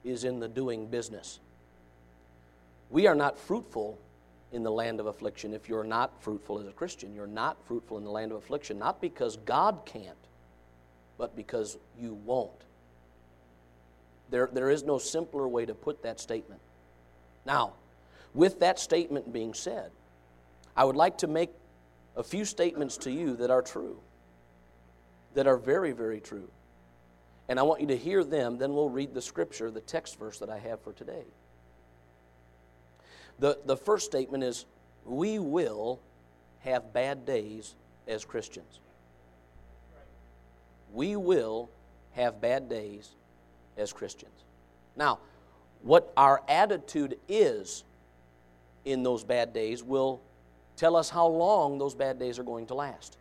is in the doing business. We are not fruitful in the land of affliction. If you're not fruitful as a Christian, you're not fruitful in the land of affliction, not because God can't, but because you won't. There is no simpler way to put that statement. Now, with that statement being said, I would like to make a few statements to you that are true, that are very, very true. And I want you to hear them, then we'll read the scripture, the text verse that I have for today. The first statement is, we will have bad days as Christians. We will have bad days as Christians. Now, what our attitude is in those bad days will tell us how long those bad days are going to last.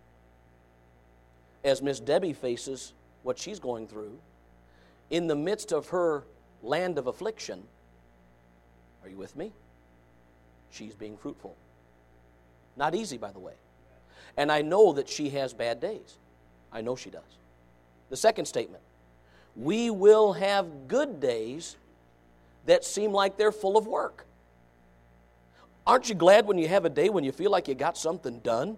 As Miss Debbie faces what she's going through, in the midst of her land of affliction, are you with me? She's being fruitful. Not easy, by the way. And I know that she has bad days. I know she does. The second statement, we will have good days that seem like they're full of work. Aren't you glad when you have a day when you feel like you got something done?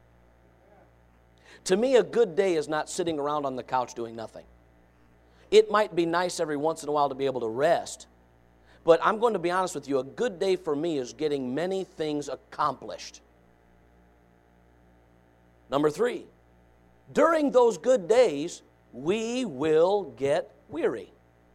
To me, a good day is not sitting around on the couch doing nothing. It might be nice every once in a while to be able to rest, but I'm going to be honest with you, a good day for me is getting many things accomplished. Number 3, during those good days, we will get weary.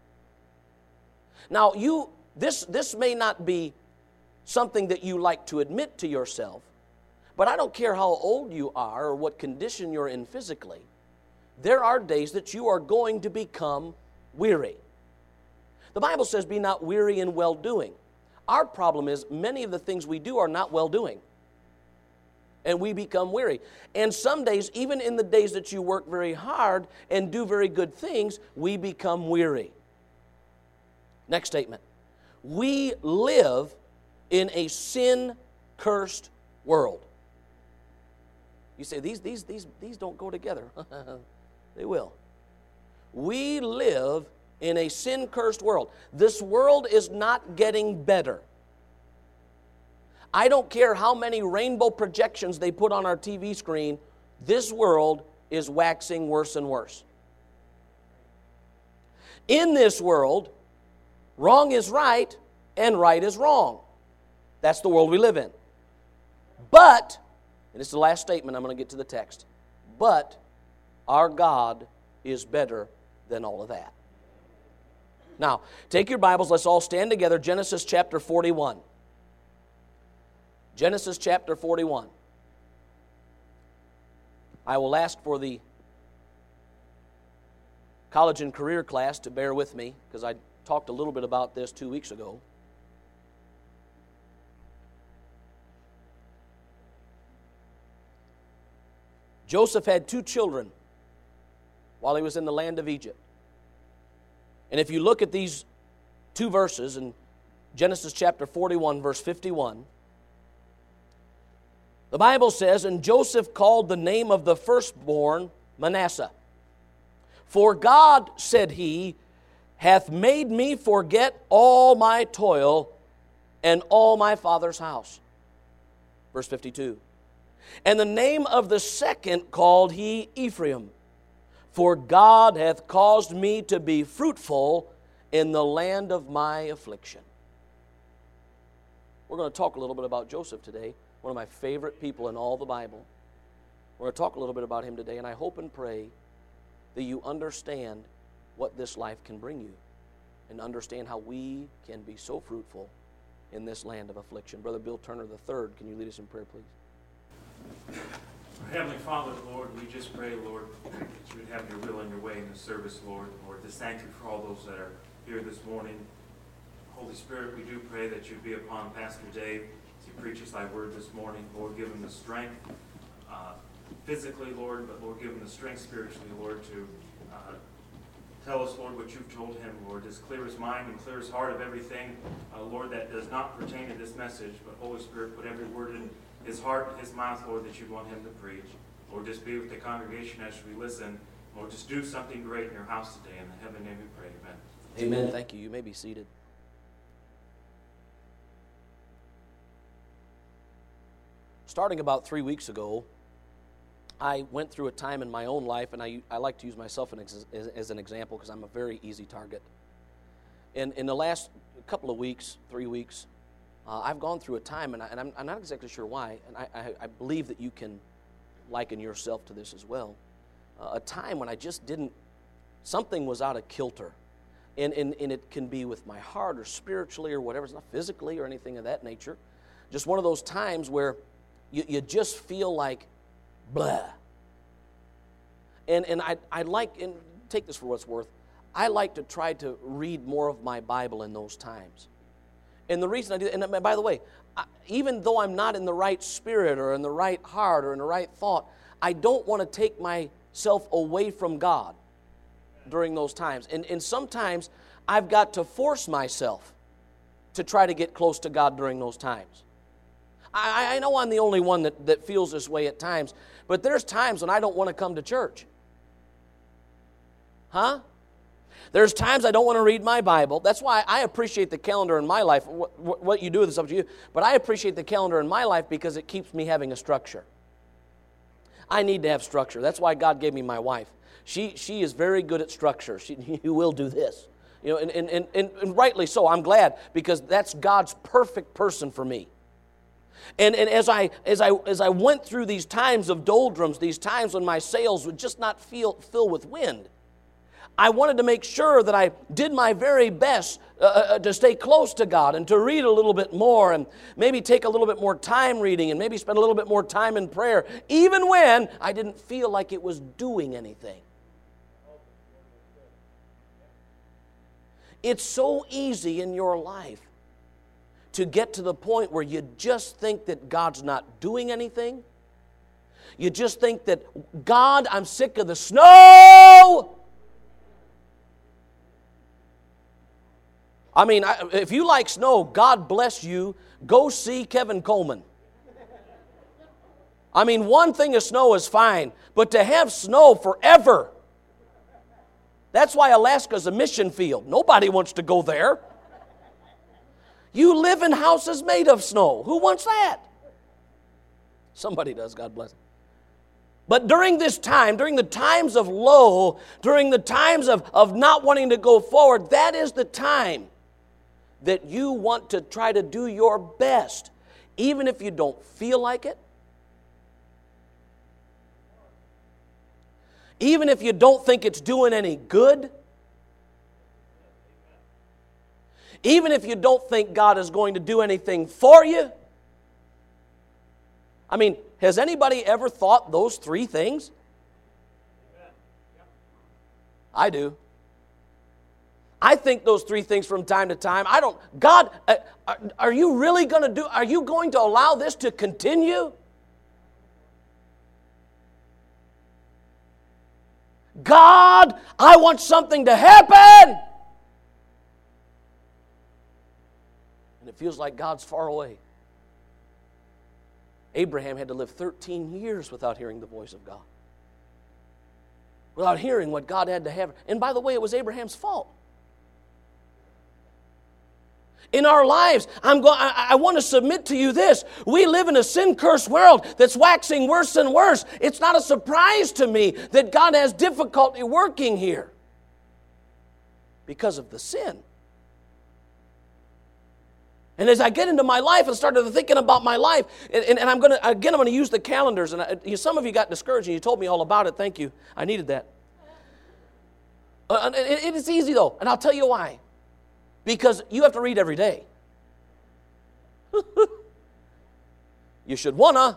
Now, this may not be something that you like to admit to yourself, but I don't care how old you are or what condition you're in physically, there are days that you are going to become weary. The Bible says, be not weary in well-doing. Our problem is many of the things we do are not well-doing, and we become weary. And some days, even in the days that you work very hard and do very good things, we become weary. Next statement. We live in a sin-cursed world. You say, these don't go together. They will. We live in a sin-cursed world. This world is not getting better. I don't care how many rainbow projections they put on our TV screen, this world is waxing worse and worse. In this world, wrong is right and right is wrong. That's the world we live in. But, and this is the last statement, I'm going to get to the text, but our God is better than all of that. Now, take your Bibles, let's all stand together, Genesis chapter 41. Genesis chapter 41. I will ask for the college and career class to bear with me, because I talked a little bit about this 2 weeks ago. Joseph had 2 children while he was in the land of Egypt. And if you look at these 2 verses in Genesis chapter 41, verse 51, the Bible says, and Joseph called the name of the firstborn Manasseh. For God, said he, hath made me forget all my toil and all my father's house. Verse 52. And the name of the second called he Ephraim. For God hath caused me to be fruitful in the land of my affliction. We're going to talk a little bit about Joseph today, one of my favorite people in all the Bible. We're going to talk a little bit about him today, and I hope and pray that you understand what this life can bring you and understand how we can be so fruitful in this land of affliction. Brother Bill Turner III, can you lead us in prayer, please? Our Heavenly Father, Lord, we just pray, Lord, that you would have your will and your way in the service, Lord. Lord, just thank you for all those that are here this morning. Holy Spirit, we do pray that you'd be upon Pastor Dave as he preaches thy word this morning. Lord, give him the strength physically, Lord, but Lord, give him the strength spiritually, Lord, to tell us, Lord, what you've told him, Lord. Just clear his mind and clear his heart of everything, Lord, that does not pertain to this message. But Holy Spirit, put every word in his heart and his mouth, Lord, that you want him to preach. Lord, just be with the congregation as we listen. Lord, just do something great in your house today. In the heavenly name we pray, amen. Amen. Thank you. You may be seated. Starting about 3 weeks ago, I went through a time in my own life, and I like to use myself as an example because I'm a very easy target. In the last couple of weeks, 3 weeks, I've gone through a time, and I'm not exactly sure why, and I believe that you can liken yourself to this as well. A time when I just didn't, something was out of kilter. And it can be with my heart or spiritually or whatever. It's not physically or anything of that nature. Just one of those times where you just feel like, blah. And I like, and take this for what it's worth, I like to try to read more of my Bible in those times. And the reason I do that, and by the way, even though I'm not in the right spirit or in the right heart or in the right thought, I don't want to take myself away from God during those times. And sometimes I've got to force myself to try to get close to God during those times. I know I'm the only one that feels this way at times, but there's times when I don't want to come to church. Huh? There's times I don't want to read my Bible. That's why I appreciate the calendar in my life. What you do is up to you. But I appreciate the calendar in my life because it keeps me having a structure. I need to have structure. That's why God gave me my wife. She is very good at structure. You will do this. You know, and rightly so. I'm glad because that's God's perfect person for me. And as I went through these times of doldrums, these times when my sails would just not fill with wind, I wanted to make sure that I did my very best to stay close to God and to read a little bit more and maybe take a little bit more time reading and maybe spend a little bit more time in prayer, even when I didn't feel like it was doing anything. It's so easy in your life to get to the point where you just think that God's not doing anything. You just think that, God, I'm sick of the snow. I mean, if you like snow, God bless you. Go see Kevin Coleman. I mean, one thing of snow is fine, but to have snow forever, that's why Alaska's a mission field. Nobody wants to go there. You live in houses made of snow. Who wants that? Somebody does, God bless them. But during this time, during the times of low, during the times of not wanting to go forward, that is the time that you want to try to do your best, even if you don't feel like it, even if you don't think it's doing any good, even if you don't think God is going to do anything for you. I mean, has anybody ever thought those three things? I do. I think those three things from time to time. God, are you really going to are you going to allow this to continue? God, I want something to happen. And it feels like God's far away. Abraham had to live 13 years without hearing the voice of God. Without hearing what God had to have. And by the way, it was Abraham's fault. In our lives, I want to submit to you this. We live in a sin-cursed world that's waxing worse and worse. It's not a surprise to me that God has difficulty working here because of the sin. And as I get into my life and started thinking about my life, and I'm going to use the calendars. And some of you got discouraged and you told me all about it. Thank you. I needed that. It is easy though, and I'll tell you why. Because you have to read every day. You should wanna.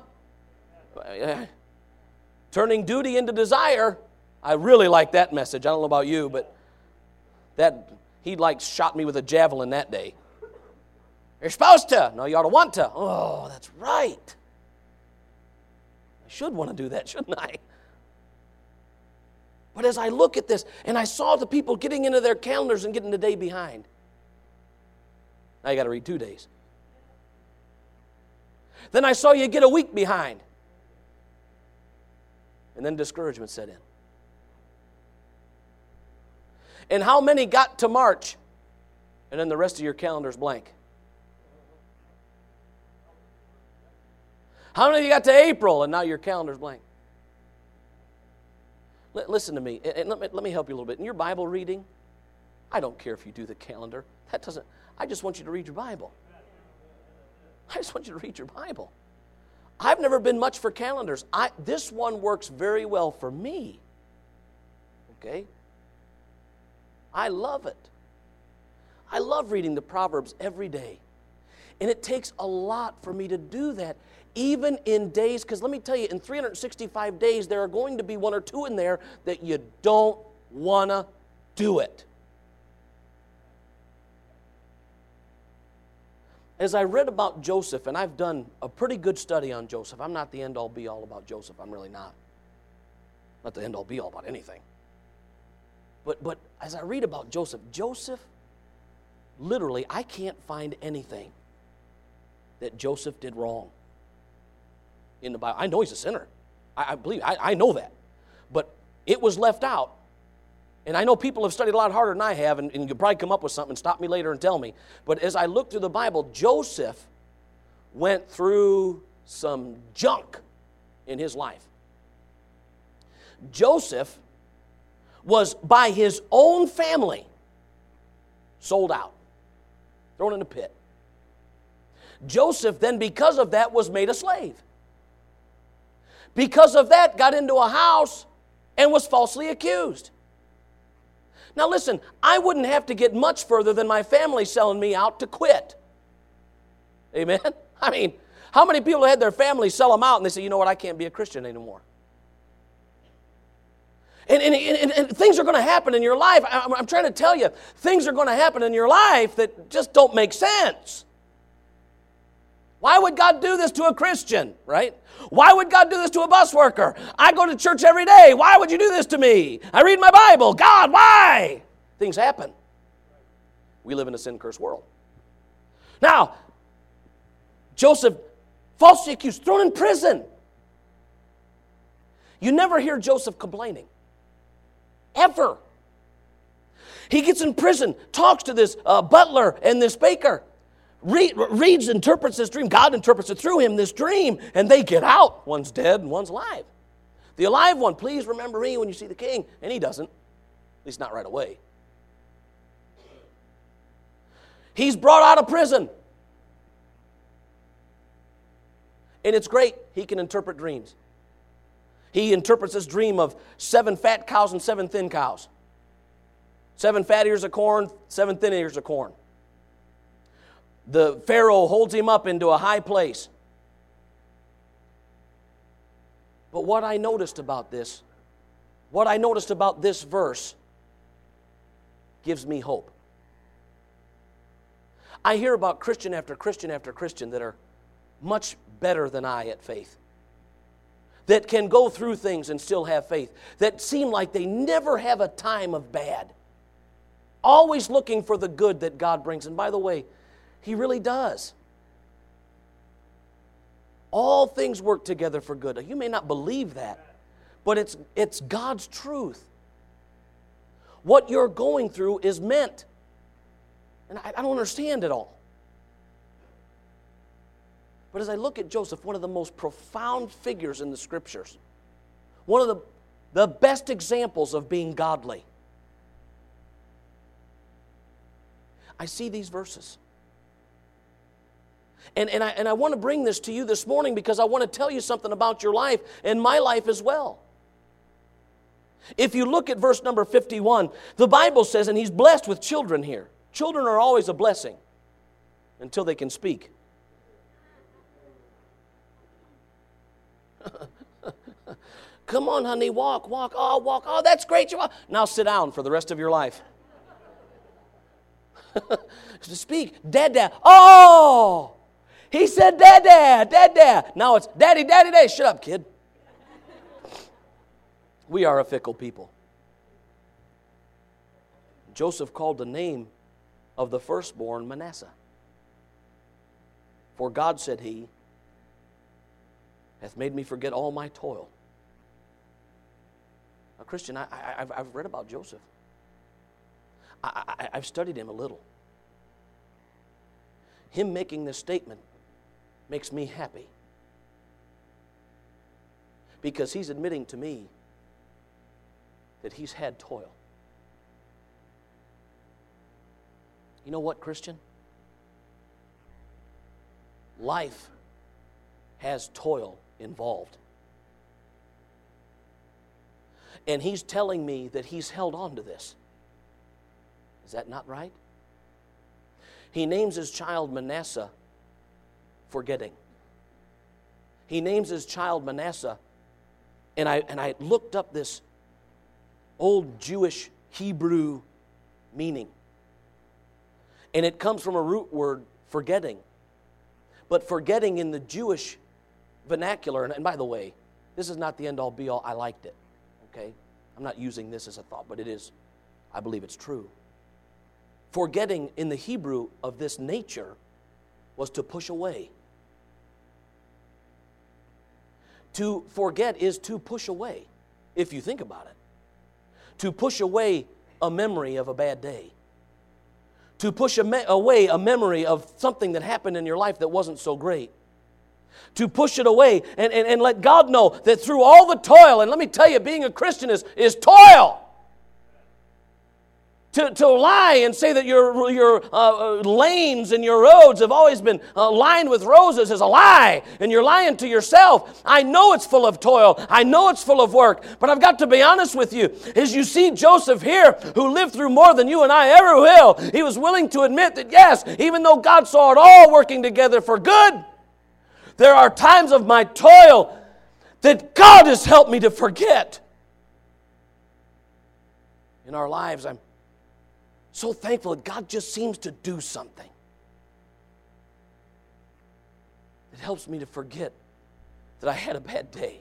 Turning duty into desire. I really like that message. I don't know about you, but he shot me with a javelin that day. You're supposed to. No, you ought to want to. Oh, that's right. I should want to do that, shouldn't I? But as I look at this, and I saw the people getting into their calendars and getting a day behind. Now you got to read 2 days. Then I saw you get a week behind. And then discouragement set in. And how many got to March, and then the rest of your calendar's blank? How many of you got to April, and now your calendar's blank? Listen to me, and let me help you a little bit. In your Bible reading, I don't care if you do the calendar. I just want you to read your Bible. I just want you to read your Bible. I've never been much for calendars. This one works very well for me. Okay? I love it. I love reading the Proverbs every day. And it takes a lot for me to do that, even in days, because let me tell you, in 365 days, there are going to be one or two in there that you don't want to do it. As I read about Joseph, and I've done a pretty good study on Joseph. I'm not the end-all, be-all about Joseph. I'm really not. Not the end-all, be-all about anything. But as I read about Joseph, literally, I can't find anything that Joseph did wrong in the Bible. I know he's a sinner. I know that. But it was left out. And I know people have studied a lot harder than I have, and you could probably come up with something and stop me later and tell me. But as I look through the Bible, Joseph went through some junk in his life. Joseph was, by his own family, sold out, thrown in a pit. Joseph then, because of that, was made a slave. Because of that, got into a house and was falsely accused. Now listen, I wouldn't have to get much further than my family selling me out to quit. Amen? I mean, how many people had their family sell them out and they say, you know what, I can't be a Christian anymore. And things are going to happen in your life. I'm trying to tell you, things are going to happen in your life that just don't make sense. Why would God do this to a Christian, right? Why would God do this to a bus worker? I go to church every day. Why would you do this to me? I read my Bible. God, why? Things happen. We live in a sin-cursed world. Now, Joseph, falsely accused, thrown in prison. You never hear Joseph complaining. Ever. He gets in prison, talks to this butler and this baker. Reads, interprets this dream. God interprets it through him, this dream, and they get out. One's dead and one's alive. The alive one, please remember me when you see the king. And he doesn't, at least not right away. He's brought out of prison. And it's great. He can interpret dreams. He interprets this dream of 7 fat cows and 7 thin cows. 7 fat ears of corn, 7 thin ears of corn. The Pharaoh holds him up into a high place. But what I noticed about this verse gives me hope. I hear about Christian after Christian after Christian that are much better than I at faith, that can go through things and still have faith, that seem like they never have a time of bad, always looking for the good that God brings. And by the way, He really does. All things work together for good. Now, you may not believe that, but it's God's truth. What you're going through is meant. And I don't understand it all. But as I look at Joseph, one of the most profound figures in the Scriptures, one of the best examples of being godly, I see these verses. And I want to bring this to you this morning because I want to tell you something about your life and my life as well. If you look at verse number 51, the Bible says, and he's blessed with children here. Children are always a blessing until they can speak. Come on, honey, walk. Oh, walk. Oh, that's great. You walk. Now sit down for the rest of your life. To speak. Dad. Oh! He said, Dad. Now it's Daddy. Shut up, kid. We are a fickle people. Joseph called the name of the firstborn Manasseh. For God, said he, hath made me forget all my toil. Now, Christian, I've read about Joseph. I've studied him a little. Him making this statement makes me happy. Because he's admitting to me that he's had toil. You know what, Christian? Life has toil involved. And he's telling me that he's held on to this. Is that not right? He names his child Manasseh, forgetting. He names his child Manasseh, and I looked up this old Jewish Hebrew meaning. And it comes from a root word, forgetting. But forgetting in the Jewish vernacular, and by the way, this is not the end-all be-all, I liked it, okay? I'm not using this as a thought, but it is, I believe it's true. Forgetting in the Hebrew of this nature was to push away. To forget is to push away, if you think about it. To push away a memory of a bad day. To push away a memory of something that happened in your life that wasn't so great. To push it away and let God know that through all the toil, and let me tell you, being a Christian is toil. To lie and say that your lanes and your roads have always been lined with roses is a lie, and you're lying to yourself. I know it's full of toil. I know it's full of work, but I've got to be honest with you. As you see Joseph here, who lived through more than you and I ever will, he was willing to admit that yes, even though God saw it all working together for good, there are times of my toil that God has helped me to forget. In our lives, I'm so thankful that God just seems to do something. It helps me to forget that I had a bad day.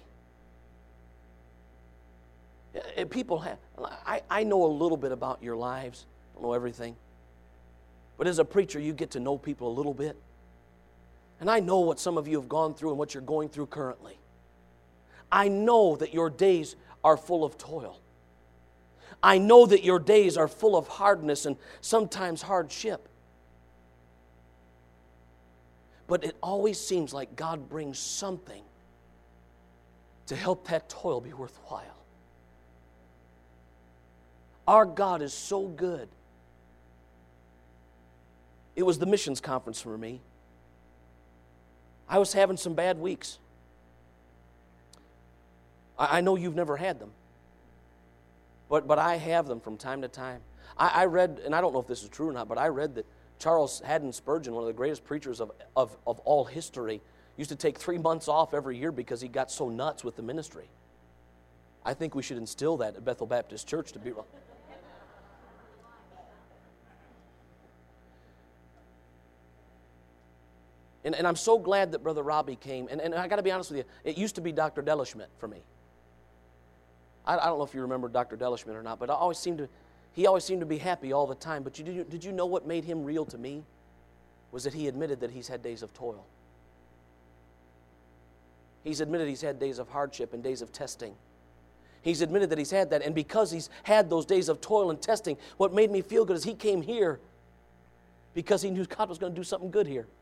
People have, I know a little bit about your lives. I don't know everything. But as a preacher, you get to know people a little bit. And I know what some of you have gone through and what you're going through currently. I know that your days are full of toil. I know that your days are full of hardness and sometimes hardship. But it always seems like God brings something to help that toil be worthwhile. Our God is so good. It was the missions conference for me. I was having some bad weeks. I know you've never had them. But I have them from time to time. I read, and I don't know if this is true or not, but I read that Charles Haddon Spurgeon, one of the greatest preachers of all history, used to take 3 months off every year because he got so nuts with the ministry. I think we should instill that at Bethel Baptist Church to be wrong. And I'm so glad that Brother Robbie came. And I got to be honest with you, it used to be Dr. Delaschmidt for me. I don't know if you remember Dr. Delaschmidt or not, but he always seemed to be happy all the time. But did you know what made him real to me? Was that he admitted that he's had days of toil. He's admitted he's had days of hardship and days of testing. He's admitted that he's had that. And because he's had those days of toil and testing, what made me feel good is he came here because he knew God was going to do something good here.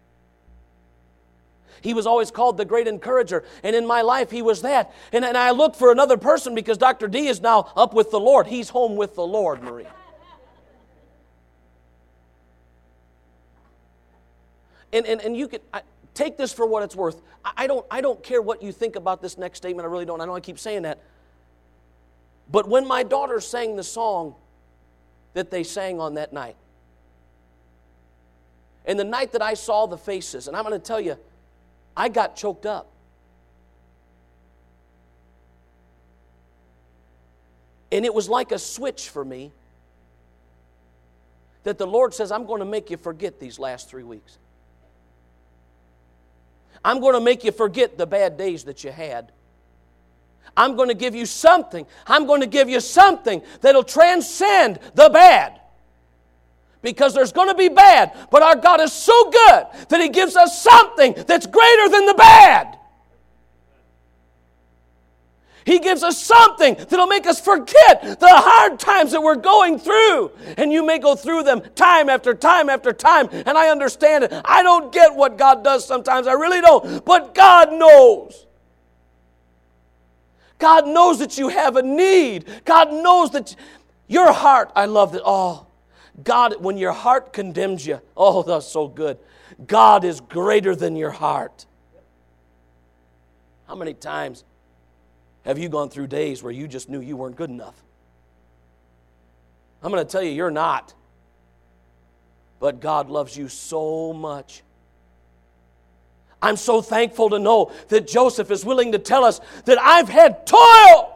He was always called the great encourager, and in my life he was that. And I looked for another person because Dr. D is now up with the Lord. He's home with the Lord, Marie. And you can take this for what it's worth. I don't care what you think about this next statement. I really don't. I know I keep saying that. But when my daughter sang the song that they sang on that night, and the night that I saw the faces, and I'm going to tell you, I got choked up. And it was like a switch for me that the Lord says, I'm going to make you forget these last 3 weeks. I'm going to make you forget the bad days that you had. I'm going to give you something. I'm going to give you something that'll transcend the bad. Because there's going to be bad, but our God is so good that He gives us something that's greater than the bad. He gives us something that'll make us forget the hard times that we're going through. And you may go through them time after time after time. And I understand it. I don't get what God does sometimes. I really don't. But God knows. God knows that you have a need. God knows that your heart, I love that. Oh, God, when your heart condemns you, oh, that's so good. God is greater than your heart. How many times have you gone through days where you just knew you weren't good enough? I'm going to tell you, you're not. But God loves you so much. I'm so thankful to know that Joseph is willing to tell us that I've had toil.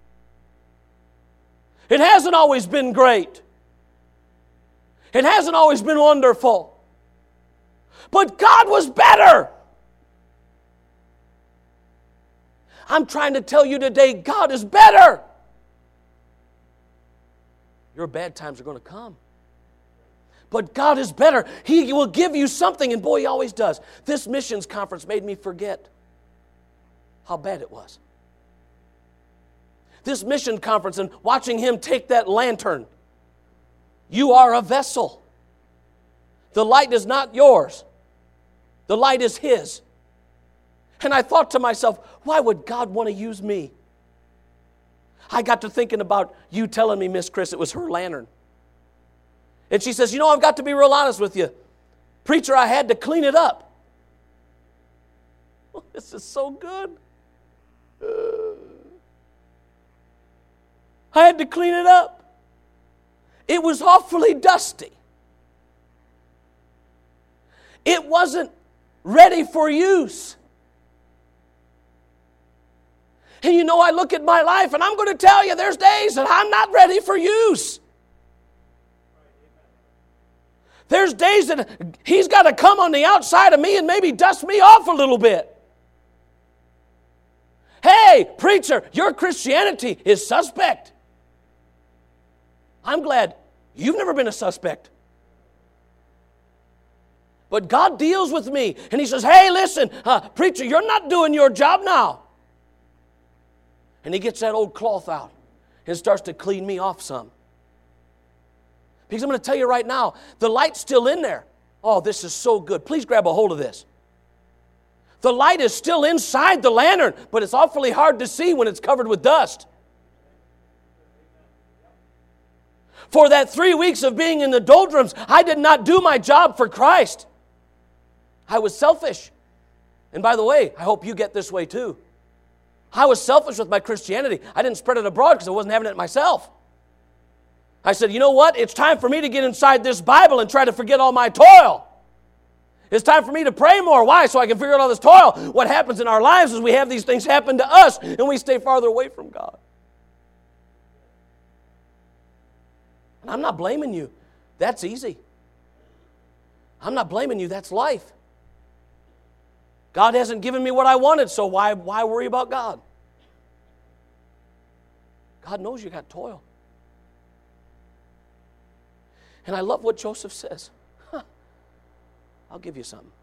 It hasn't always been great. It hasn't always been wonderful. But God was better. I'm trying to tell you today, God is better. Your bad times are going to come. But God is better. He will give you something, and boy, He always does. This missions conference made me forget how bad it was. This mission conference and watching him take that lantern. You are a vessel. The light is not yours. The light is His. And I thought to myself, why would God want to use me? I got to thinking about you telling me, Miss Chris, it was her lantern. And she says, I've got to be real honest with you. Preacher, I had to clean it up. Oh, this is so good. I had to clean it up. It was awfully dusty. It wasn't ready for use. And I look at my life and I'm going to tell you there's days that I'm not ready for use. There's days that He's got to come on the outside of me and maybe dust me off a little bit. Hey, preacher, your Christianity is suspect. I'm glad you've never been a suspect. But God deals with me and He says, hey, listen, preacher, you're not doing your job now. And He gets that old cloth out and starts to clean me off some. Because I'm going to tell you right now, the light's still in there. Oh, this is so good. Please grab a hold of this. The light is still inside the lantern, but it's awfully hard to see when it's covered with dust. For that 3 weeks of being in the doldrums, I did not do my job for Christ. I was selfish. And by the way, I hope you get this way too. I was selfish with my Christianity. I didn't spread it abroad because I wasn't having it myself. I said, you know what? It's time for me to get inside this Bible and try to forget all my toil. It's time for me to pray more. Why? So I can figure out all this toil. What happens in our lives is we have these things happen to us and we stay farther away from God. And I'm not blaming you. That's easy. I'm not blaming you. That's life. God hasn't given me what I wanted, so why worry about God? God knows you got toil. And I love what Joseph says. I'll give you something.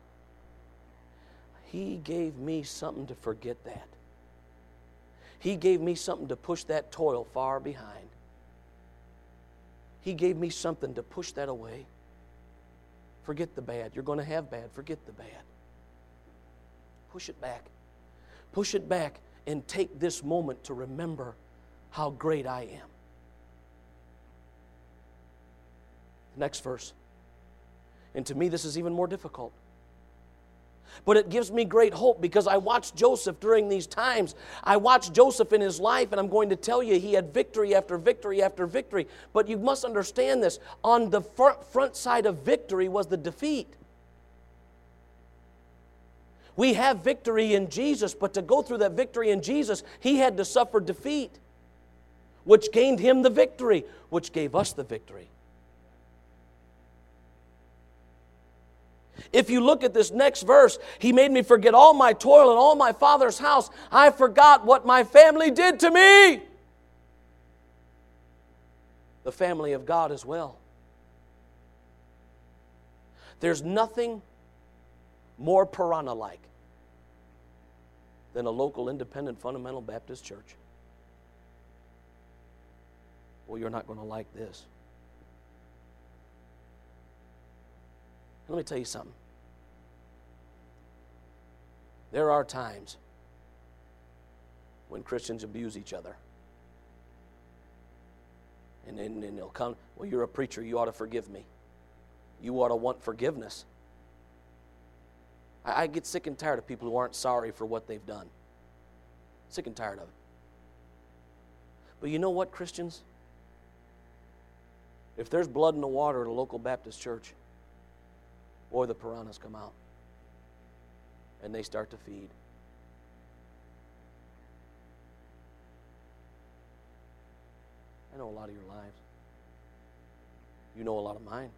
He gave me something to forget that. He gave me something to push that toil far behind. He gave me something to push that away. Forget the bad. You're going to have bad. Forget the bad. Push it back. Push it back and take this moment to remember how great I am. Next verse. And to me, this is even more difficult. But it gives me great hope because I watched Joseph during these times. I watched Joseph in his life, and I'm going to tell you, he had victory after victory after victory. But you must understand this. On the front side of victory was the defeat. We have victory in Jesus, but to go through that victory in Jesus, He had to suffer defeat, which gained Him the victory, which gave us the victory. If you look at this next verse, He made me forget all my toil and all my Father's house. I forgot what my family did to me. The family of God as well. There's nothing more Piranha-like than a local independent fundamental Baptist church. Well, you're not going to like this. Let me tell you something. There are times when Christians abuse each other. And then they'll come, well, you're a preacher, you ought to forgive me. You ought to want forgiveness. I get sick and tired of people who aren't sorry for what they've done. Sick and tired of it. But you know what, Christians? If there's blood in the water at a local Baptist church, boy, the piranhas come out. And they start to feed. I know a lot of your lives. You know a lot of mine.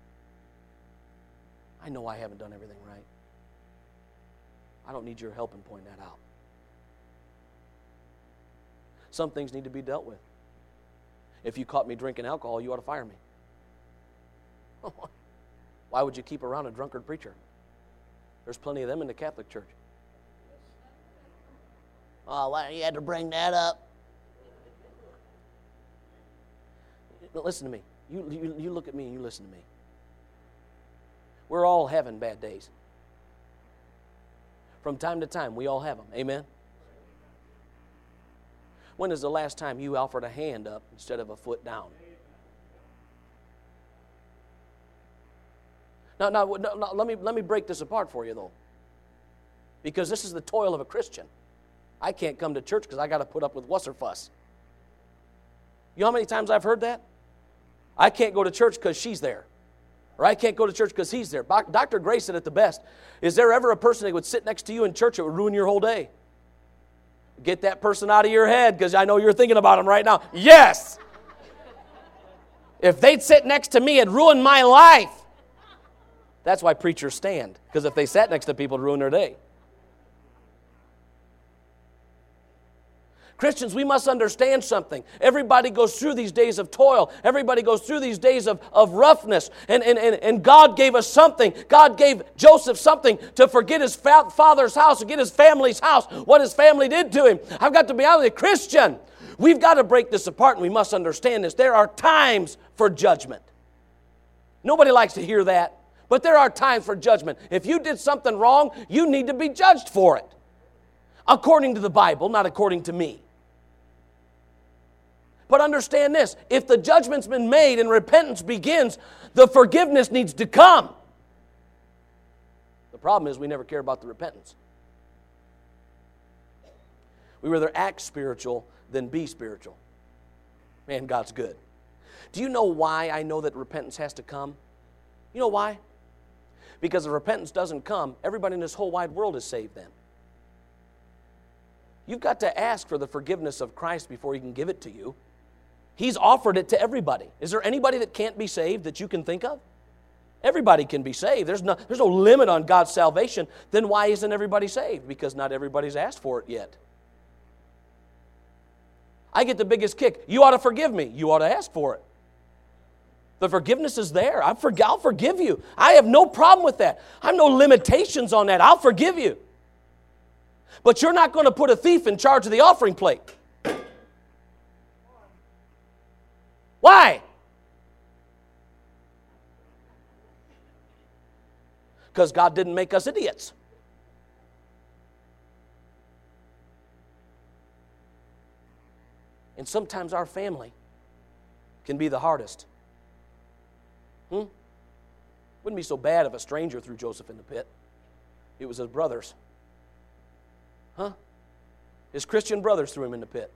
I know I haven't done everything right. I don't need your help in pointing that out. Some things need to be dealt with. If you caught me drinking alcohol, you ought to fire me. Why would you keep around a drunkard preacher? There's plenty of them in the Catholic Church. Oh, why you had to bring that up? Listen to me. You look at me and you listen to me. We're all having bad days. From time to time, we all have them. Amen? When is the last time you offered a hand up instead of a foot down? Now, let me break this apart for you, though. Because this is the toil of a Christian. I can't come to church because I got to put up with Wusserfuss. You know how many times I've heard that? I can't go to church because she's there. Or I can't go to church because he's there. Dr. Gray said it the best. Is there ever a person that would sit next to you in church that would ruin your whole day? Get that person out of your head because I know you're thinking about them right now. Yes! If they'd sit next to me, it'd ruin my life. That's why preachers stand. Because if they sat next to people, it'd ruin their day. Christians, we must understand something. Everybody goes through these days of toil. Everybody goes through these days of roughness. And God gave us something. God gave Joseph something to forget his father's house, to get his family's house, what his family did to him. I've got to be honest with you, Christian, we've got to break this apart and we must understand this. There are times for judgment. Nobody likes to hear that, but there are times for judgment. If you did something wrong, you need to be judged for it. According to the Bible, not according to me. But understand this, if the judgment's been made and repentance begins, the forgiveness needs to come. The problem is we never care about the repentance. We rather act spiritual than be spiritual. Man, God's good. Do you know why I know that repentance has to come? You know why? Because if repentance doesn't come, everybody in this whole wide world is saved then. You've got to ask for the forgiveness of Christ before He can give it to you. He's offered it to everybody. Is there anybody that can't be saved that you can think of? Everybody can be saved. There's no limit on God's salvation. Then why isn't everybody saved? Because not everybody's asked for it yet. I get the biggest kick. You ought to forgive me. You ought to ask for it. The forgiveness is there. I'll forgive you. I have no problem with that. I have no limitations on that. I'll forgive you. But you're not going to put a thief in charge of the offering plate. Why? Because God didn't make us idiots. And sometimes our family can be the hardest. Wouldn't be so bad if a stranger threw Joseph in the pit. It was his brothers. His Christian brothers threw him in the pit.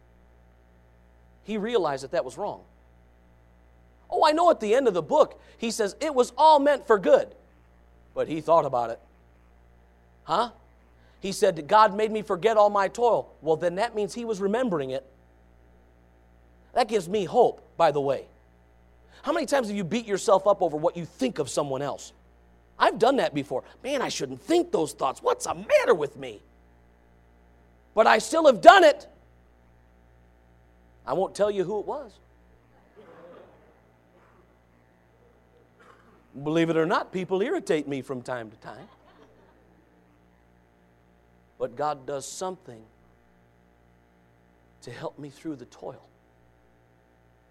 He realized that was wrong. Oh, I know at the end of the book, he says, it was all meant for good. But he thought about it. He said, God made me forget all my toil. Well, then that means he was remembering it. That gives me hope, by the way. How many times have you beat yourself up over what you think of someone else? I've done that before. Man, I shouldn't think those thoughts. What's the matter with me? But I still have done it. I won't tell you who it was. Believe it or not, people irritate me from time to time. But God does something to help me through the toil.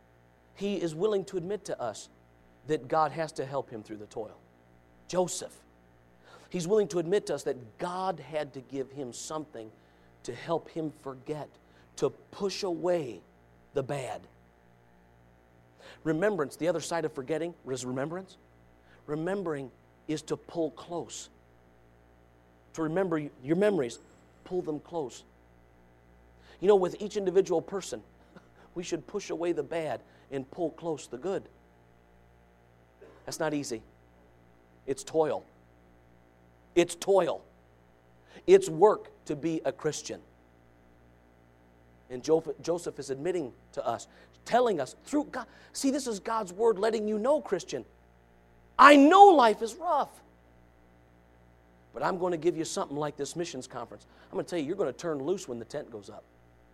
he is willing to admit to us that God has to help him through the toil. Joseph, he's willing to admit to us that God had to give him something to help him forget, to push away the bad. Remembrance, the other side of forgetting is remembrance. Remembering is to pull close. To remember your memories, pull them close. You know, with each individual person, we should push away the bad and pull close the good. That's not easy. It's toil. It's toil. It's work to be a Christian. And Joseph is admitting to us, telling us through God. See, this is God's word letting you know, Christian, I know life is rough. But I'm going to give you something like this missions conference. I'm going to tell you, you're going to turn loose when the tent goes up.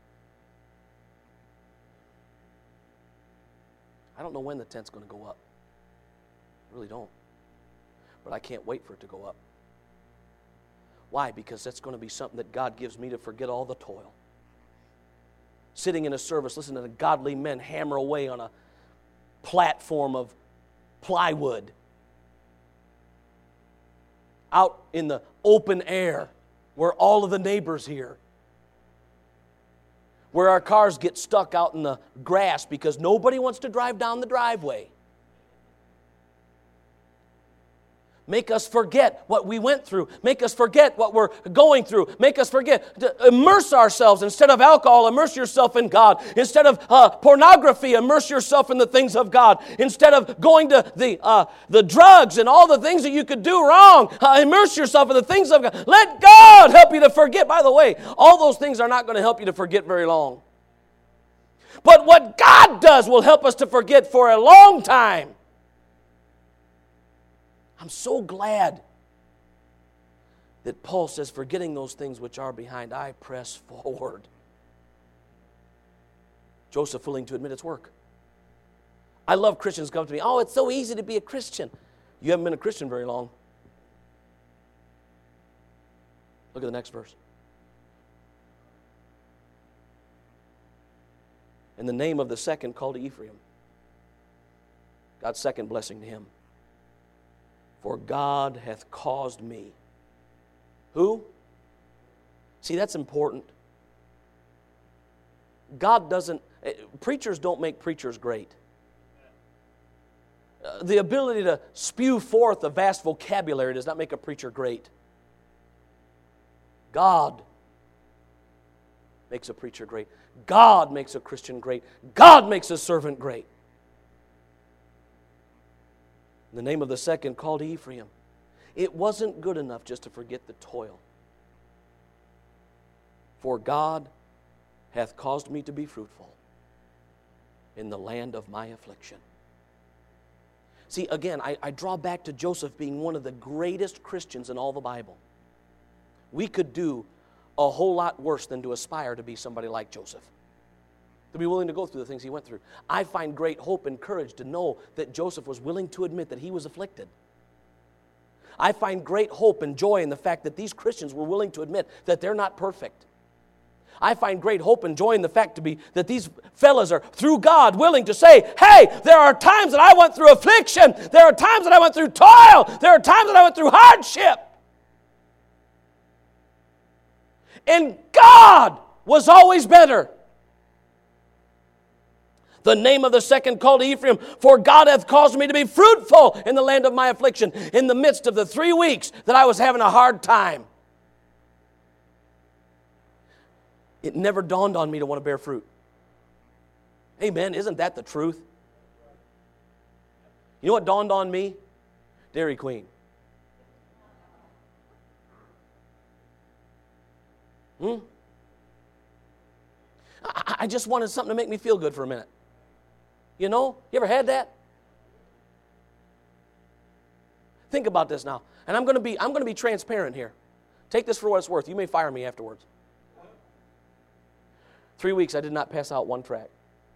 I don't know when the tent's going to go up. I really don't. But I can't wait for it to go up. Why? Because that's going to be something that God gives me to forget all the toil. Sitting in a service, listening to godly men hammer away on a platform of plywood. Out in the open air where all of the neighbors hear. Where our cars get stuck out in the grass because nobody wants to drive down the driveway. Make us forget what we went through. Make us forget what we're going through. Make us forget. To immerse ourselves. Instead of alcohol, immerse yourself in God. Instead of pornography, immerse yourself in the things of God. Instead of going to the drugs and all the things that you could do wrong, immerse yourself in the things of God. Let God help you to forget. By the way, all those things are not going to help you to forget very long. But what God does will help us to forget for a long time. I'm so glad that Paul says, forgetting those things which are behind, I press forward. Joseph willing to admit it's work. I love Christians come to me, oh, it's so easy to be a Christian. You haven't been a Christian very long. Look at the next verse. In the name of the second called Ephraim, God's second blessing to him. For God hath caused me. Who? See, that's important. God doesn't, preachers don't make preachers great. The ability to spew forth a vast vocabulary does not make a preacher great. God makes a preacher great. God makes a Christian great. God makes a servant great. In the name of the second called Ephraim. It wasn't good enough just to forget the toil. For God hath caused me to be fruitful in the land of my affliction. See, again, I draw back to Joseph being one of the greatest Christians in all the Bible. We could do a whole lot worse than to aspire to be somebody like Joseph. To be willing to go through the things he went through. I find great hope and courage to know that Joseph was willing to admit that he was afflicted. I find great hope and joy in the fact that these Christians were willing to admit that they're not perfect. I find great hope and joy in the fact that these fellas are, through God, willing to say, hey, there are times that I went through affliction. There are times that I went through toil. There are times that I went through hardship. And God was always better. The name of the second called Ephraim, for God hath caused me to be fruitful in the land of my affliction, in the midst of the 3 weeks that I was having a hard time. It never dawned on me to want to bear fruit. Amen. Isn't that the truth? You know what dawned on me? Dairy Queen. I just wanted something to make me feel good for a minute. You know, you ever had that? Think about this now. And I'm going to be transparent here. Take this for what it's worth. You may fire me afterwards. 3 weeks I did not pass out one tract.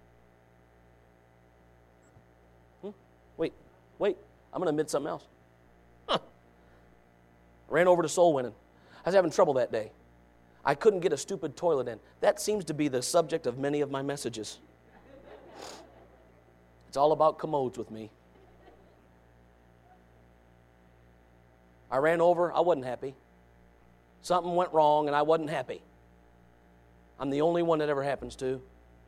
Wait. I'm going to admit something else. I ran over to soul winning. I was having trouble that day. I couldn't get a stupid toilet in. That seems to be the subject of many of my messages. It's all about commodes with me. I ran over, I wasn't happy. Something went wrong and I wasn't happy. I'm the only one that ever happens to.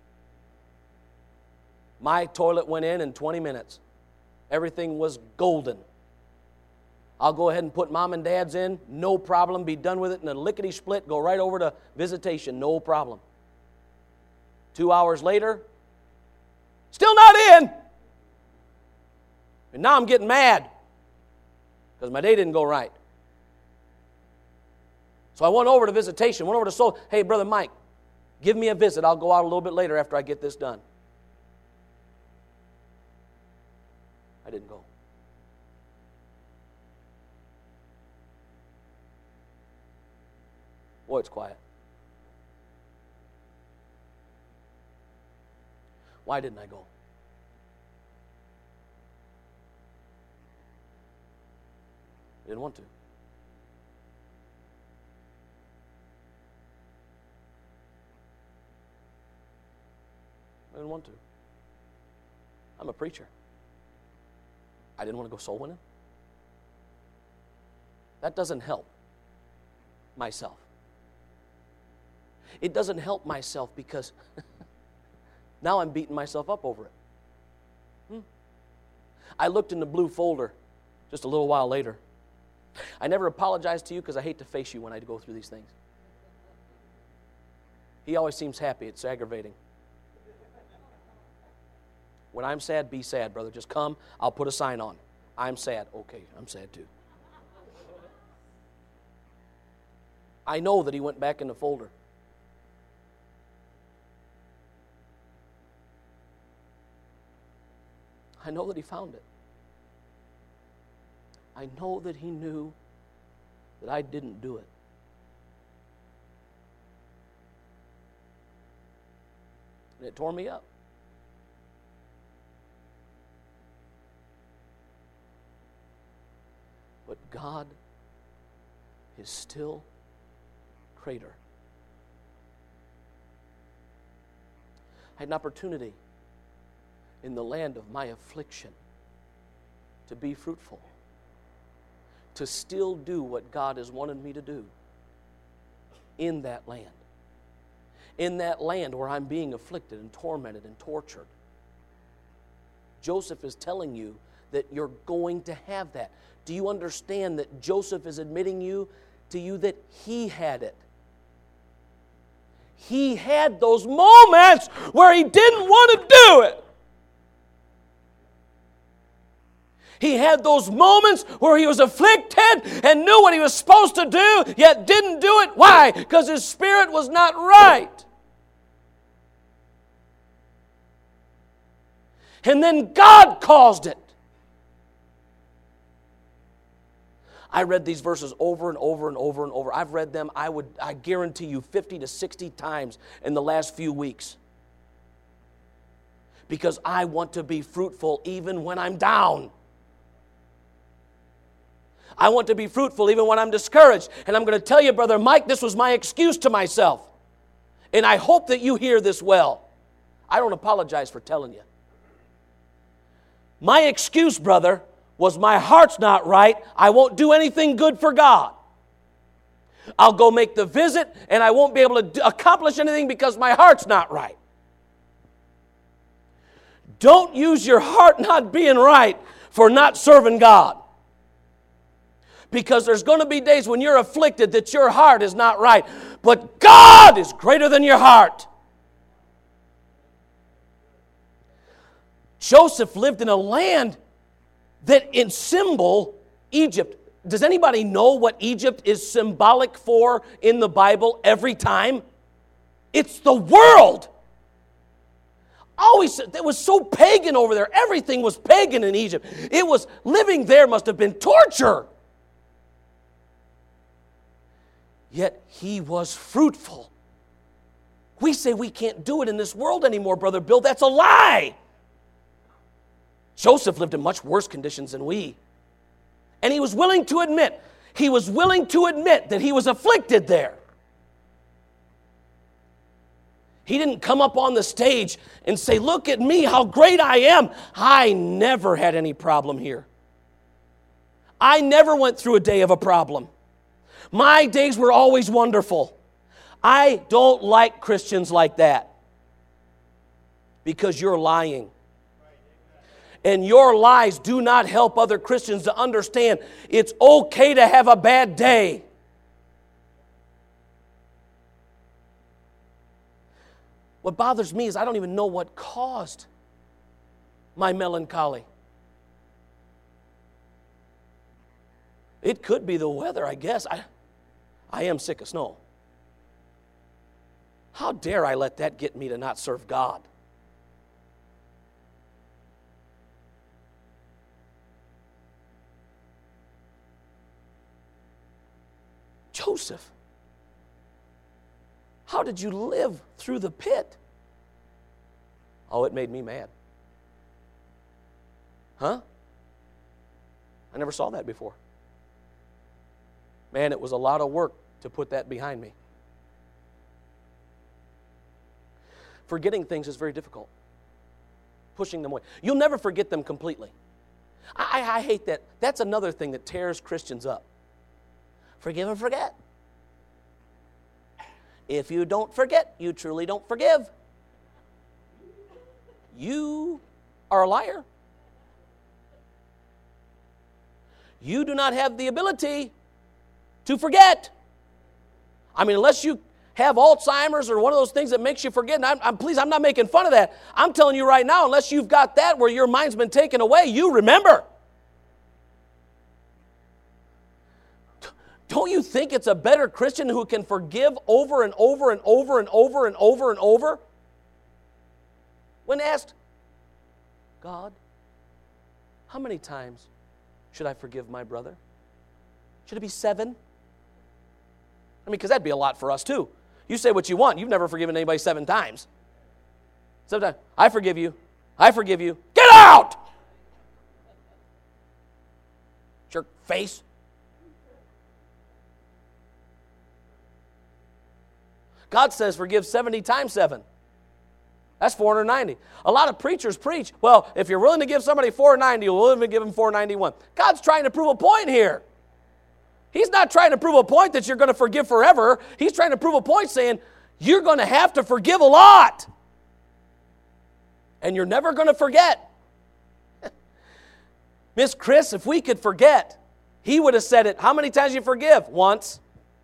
My toilet went in 20 minutes. Everything was golden. I'll go ahead and put mom and dad's in, no problem, be done with it in a lickety-split, go right over to visitation, no problem. 2 hours later, still not in. And now I'm getting mad because my day didn't go right. So I went over to visitation, went over to Soul. Hey, Brother Mike, give me a visit. I'll go out a little bit later after I get this done. I didn't go. Boy, it's quiet. Why didn't I go? I didn't want to. I didn't want to. I'm a preacher. I didn't want to go soul winning. That doesn't help myself. It doesn't help myself because now I'm beating myself up over it. I looked in the blue folder just a little while later. I never apologized to you because I hate to face you when I go through these things. He always seems happy. It's aggravating. When I'm sad, be sad, brother. Just come. I'll put a sign on. I'm sad. Okay, I'm sad too. I know that he went back in the folder. I know that he found it. I know that he knew that I didn't do it. And it tore me up. But God is still greater. I had an opportunity in the land of my affliction to be fruitful, to still do what God has wanted me to do in that land. In that land where I'm being afflicted and tormented and tortured. Joseph is telling you that you're going to have that. Do you understand that Joseph is admitting to you that he had it? He had those moments where he didn't want to do it. He had those moments where he was afflicted and knew what he was supposed to do, yet didn't do it. Why? Because his spirit was not right. And then God caused it. I read these verses over and over and over and over. I've read them, I guarantee you, 50 to 60 times in the last few weeks. Because I want to be fruitful even when I'm down. I want to be fruitful even when I'm discouraged. And I'm going to tell you, Brother Mike, this was my excuse to myself. And I hope that you hear this well. I don't apologize for telling you. My excuse, brother, was my heart's not right. I won't do anything good for God. I'll go make the visit and I won't be able to accomplish anything because my heart's not right. Don't use your heart not being right for not serving God. Because there's going to be days when you're afflicted that your heart is not right. But God is greater than your heart. Joseph lived in a land that in symbol, Egypt. Does anybody know what Egypt is symbolic for in the Bible every time? It's the world. Always, it was so pagan over there. Everything was pagan in Egypt. It was, living there must have been torture. Yet he was fruitful. We say we can't do it in this world anymore, Brother Bill. That's a lie. Joseph lived in much worse conditions than we. And he was willing to admit that he was afflicted there. He didn't come up on the stage and say, look at me, how great I am. I never had any problem here. I never went through a day of a problem. My days were always wonderful. I don't like Christians like that because you're lying. And your lies do not help other Christians to understand it's okay to have a bad day. What bothers me is I don't even know what caused my melancholy. It could be the weather, I guess. I am sick of snow. How dare I let that get me to not serve God? Joseph, how did you live through the pit? Oh, it made me mad. Huh? I never saw that before. Man, it was a lot of work to put that behind me. Forgetting things is very difficult. Pushing them away. You'll never forget them completely. I hate that. That's another thing that tears Christians up. Forgive and forget. If you don't forget, you truly don't forgive. You are a liar. You do not have the ability to forget. I mean, unless you have Alzheimer's or one of those things that makes you forget, and I'm not making fun of that. I'm telling you right now, unless you've got that where your mind's been taken away, you remember. Don't you think it's a better Christian who can forgive over and over and over and over and over and over? When asked, God, how many times should I forgive my brother? Should it be 7? I mean, because that'd be a lot for us too. You say what you want. You've never forgiven anybody 7 times. 7 times. I forgive you. I forgive you. Get out! Jerk face. God says forgive 70 times 7. That's 490. A lot of preachers preach, well, if you're willing to give somebody 490, you'll willing to give them 491. God's trying to prove a point here. He's not trying to prove a point that you're going to forgive forever. He's trying to prove a point saying you're going to have to forgive a lot. And you're never going to forget. Miss Chris, if we could forget, he would have said it. How many times you forgive? Once.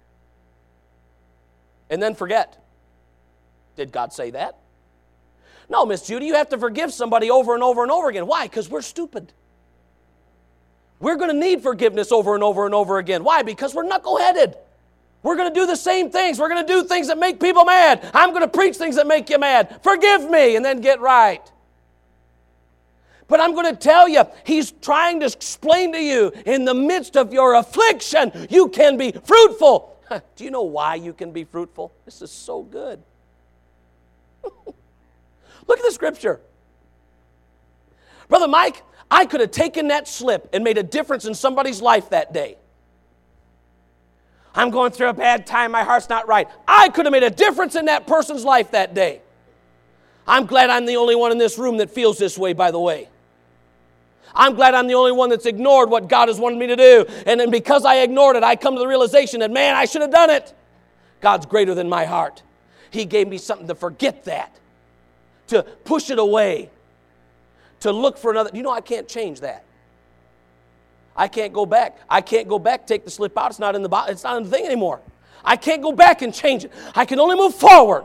And then forget. Did God say that? No, Miss Judy, you have to forgive somebody over and over and over again. Why? Because we're stupid. We're going to need forgiveness over and over and over again. Why? Because we're knuckleheaded. We're going to do the same things. We're going to do things that make people mad. I'm going to preach things that make you mad. Forgive me, and then get right. But I'm going to tell you, he's trying to explain to you, in the midst of your affliction, you can be fruitful. Do you know why you can be fruitful? This is so good. Look at the scripture. Brother Mike, I could have taken that slip and made a difference in somebody's life that day. I'm going through a bad time. My heart's not right. I could have made a difference in that person's life that day. I'm glad I'm the only one in this room that feels this way, by the way. I'm glad I'm the only one that's ignored what God has wanted me to do. And then because I ignored it, I come to the realization that, man, I should have done it. God's greater than my heart. He gave me something to forget that, to push it away, to look for another. You know, I can't change that. I can't go back. I can't go back, take the slip out. It's not in the thing anymore. I can't go back and change it. I can only move forward,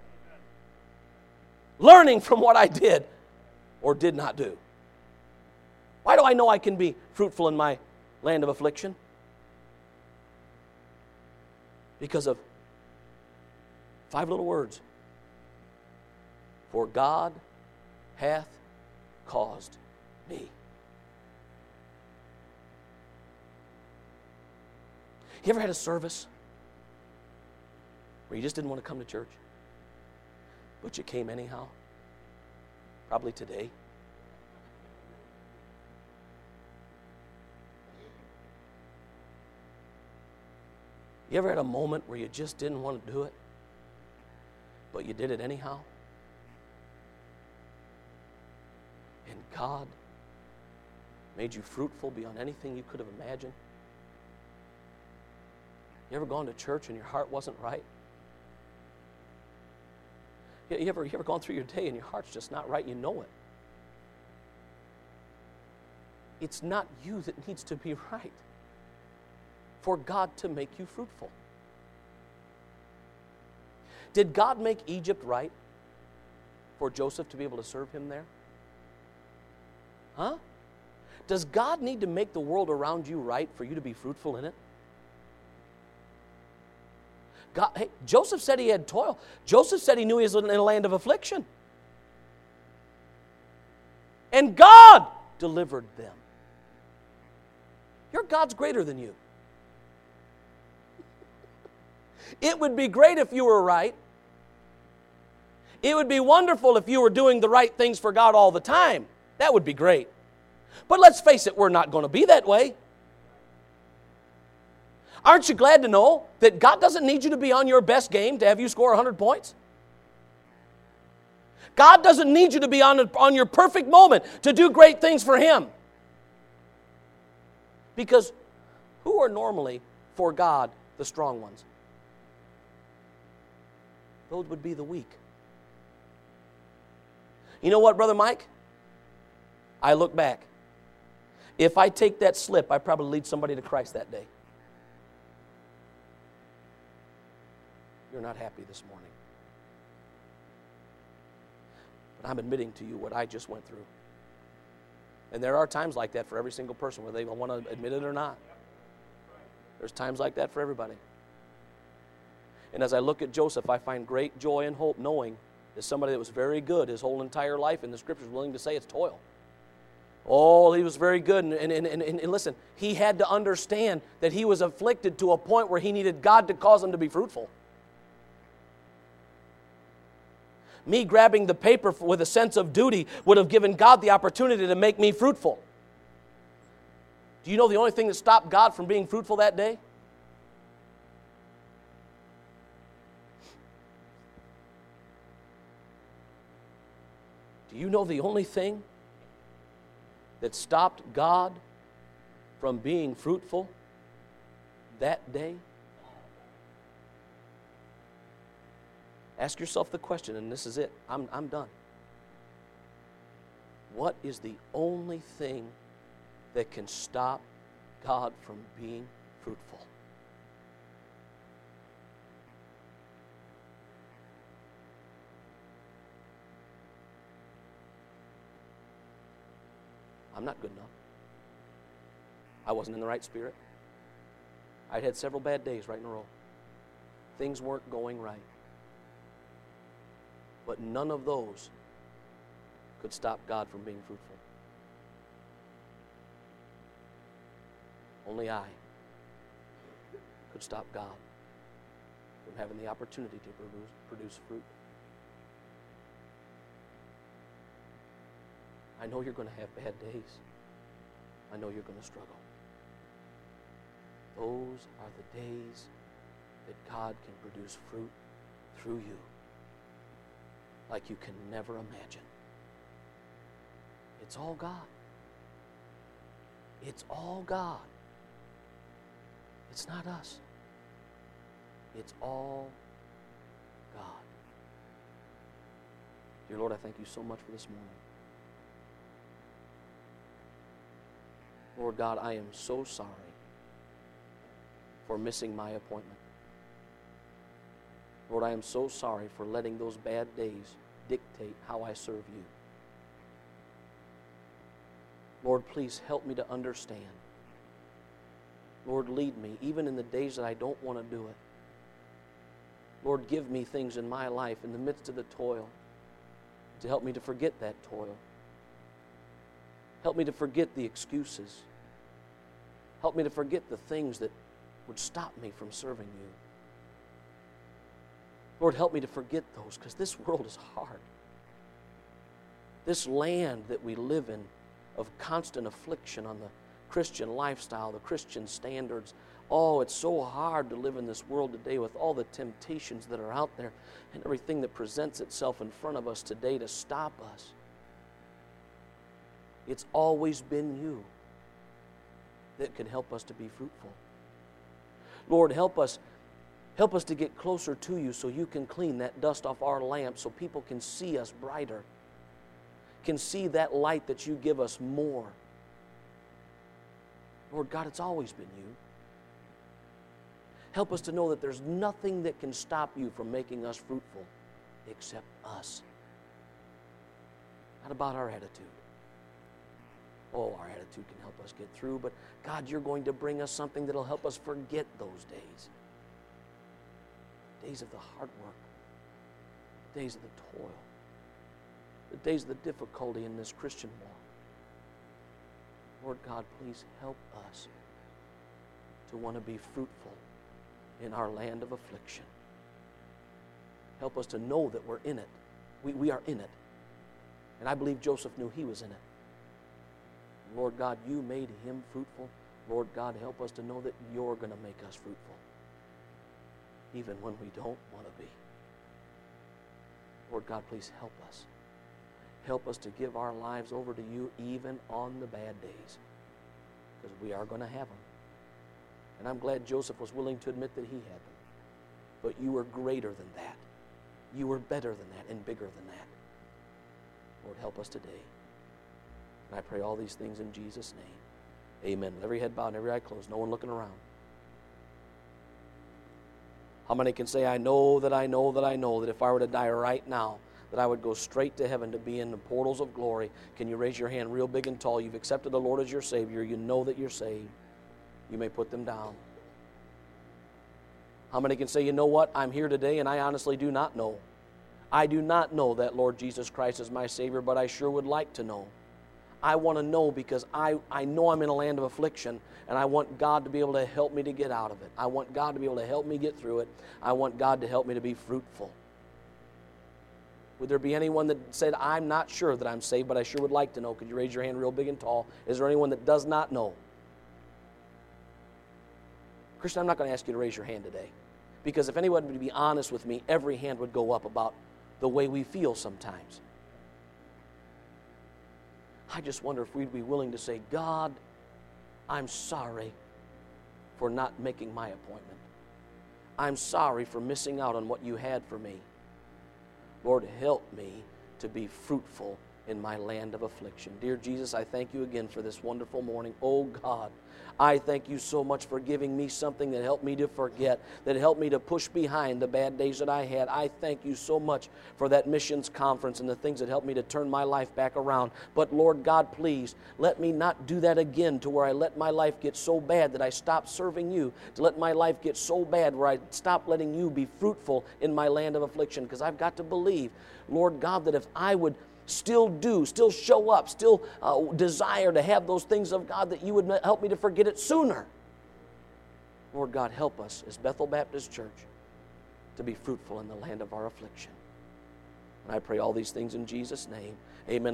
learning from what I did or did not do. Why do I know I can be fruitful in my land of affliction? Because of 5 little words. For God hath caused me. You ever had a service where you just didn't want to come to church, but you came anyhow? Probably today. You ever had a moment where you just didn't want to do it? But you did it anyhow. And God made you fruitful beyond anything you could have imagined. You ever gone to church and your heart wasn't right? You ever gone through your day and your heart's just not right? You know it. It's not you that needs to be right for God to make you fruitful. Did God make Egypt right for Joseph to be able to serve him there? Huh? Does God need to make the world around you right for you to be fruitful in it? God, hey, Joseph said he had toil. Joseph said he knew he was in a land of affliction. And God delivered them. Your God's greater than you. It would be great if you were right. It would be wonderful if you were doing the right things for God all the time. That would be great. But let's face it, we're not going to be that way. Aren't you glad to know that God doesn't need you to be on your best game to have you score 100 points? God doesn't need you to be on your perfect moment to do great things for Him. Because who are normally, for God, the strong ones? Those would be the weak. You know what, Brother Mike? I look back. If I take that slip, I probably lead somebody to Christ that day. You're not happy this morning. But I'm admitting to you what I just went through. And there are times like that for every single person, whether they want to admit it or not. There's times like that for everybody. And as I look at Joseph, I find great joy and hope knowing that somebody that was very good his whole entire life in the Scriptures is willing to say it's toil. Oh, he was very good. And listen, he had to understand that he was afflicted to a point where he needed God to cause him to be fruitful. Me grabbing the paper with a sense of duty would have given God the opportunity to make me fruitful. Do you know the only thing that stopped God from being fruitful that day? Do you know the only thing that stopped God from being fruitful that day? Ask yourself the question, and this is it. I'm done. What is the only thing that can stop God from being fruitful? I'm not good enough. I wasn't in the right spirit. I'd had several bad days right in a row. Things weren't going right. But none of those could stop God from being fruitful. Only I could stop God from having the opportunity to produce fruit. I know you're going to have bad days. I know you're going to struggle. Those are the days that God can produce fruit through you like you can never imagine. It's all God. It's all God. It's not us. It's all God. Dear Lord, I thank you so much for this morning. Lord God, I am so sorry for missing my appointment. Lord, I am so sorry for letting those bad days dictate how I serve you. Lord, please help me to understand. Lord, lead me, even in the days that I don't want to do it. Lord, give me things in my life in the midst of the toil to help me to forget that toil. Help me to forget the excuses. Help me to forget the things that would stop me from serving you. Lord, help me to forget those, because this world is hard. This land that we live in of constant affliction on the Christian lifestyle, the Christian standards. Oh, it's so hard to live in this world today with all the temptations that are out there and everything that presents itself in front of us today to stop us. It's always been you that can help us to be fruitful. Lord, help us to get closer to you so you can clean that dust off our lamp so people can see us brighter, can see that light that you give us more. Lord God, it's always been you. Help us to know that there's nothing that can stop you from making us fruitful except us. Not about our attitude. Oh, our attitude can help us get through, but God, you're going to bring us something that'll help us forget those days. Days of the hard work, days of the toil, the days of the difficulty in this Christian walk. Lord God, please help us to want to be fruitful in our land of affliction. Help us to know that we're in it. We are in it. And I believe Joseph knew he was in it. Lord God, you made him fruitful. Lord God, help us to know that you're going to make us fruitful, even when we don't want to be. Lord God, please help us. Help us to give our lives over to you even on the bad days, because we are going to have them. And I'm glad Joseph was willing to admit that he had them. But you were greater than that. You were better than that and bigger than that. Lord, help us today. And I pray all these things in Jesus' name. Amen. With every head bowed and every eye closed, no one looking around. How many can say, I know that if I were to die right now, that I would go straight to heaven to be in the portals of glory? Can you raise your hand real big and tall? You've accepted the Lord as your Savior. You know that you're saved. You may put them down. How many can say, you know what? I'm here today and I honestly do not know. I do not know that Lord Jesus Christ is my Savior, but I sure would like to know. I want to know because I know I'm in a land of affliction, and I want God to be able to help me to get out of it. I want God to be able to help me get through it. I want God to help me to be fruitful. Would there be anyone that said, I'm not sure that I'm saved, but I sure would like to know? Could you raise your hand real big and tall? Is there anyone that does not know? Christian, I'm not going to ask you to raise your hand today, because if anyone would be honest with me, every hand would go up about the way we feel sometimes. I just wonder if we'd be willing to say, God, I'm sorry for not making my appointment. I'm sorry for missing out on what you had for me. Lord, help me to be fruitful in my land of affliction. Dear Jesus, I thank you again for this wonderful morning. Oh God, I thank you so much for giving me something that helped me to forget, that helped me to push behind the bad days that I had. I thank you so much for that missions conference and the things that helped me to turn my life back around. But Lord God, please, let me not do that again, to where I let my life get so bad that I stop serving you, to let my life get so bad where I stop letting you be fruitful in my land of affliction. Because I've got to believe, Lord God, that if I would still show up, still desire to have those things of God, that you would help me to forget it sooner. Lord God, help us as Bethel Baptist Church to be fruitful in the land of our affliction. And I pray all these things in Jesus' name. Amen.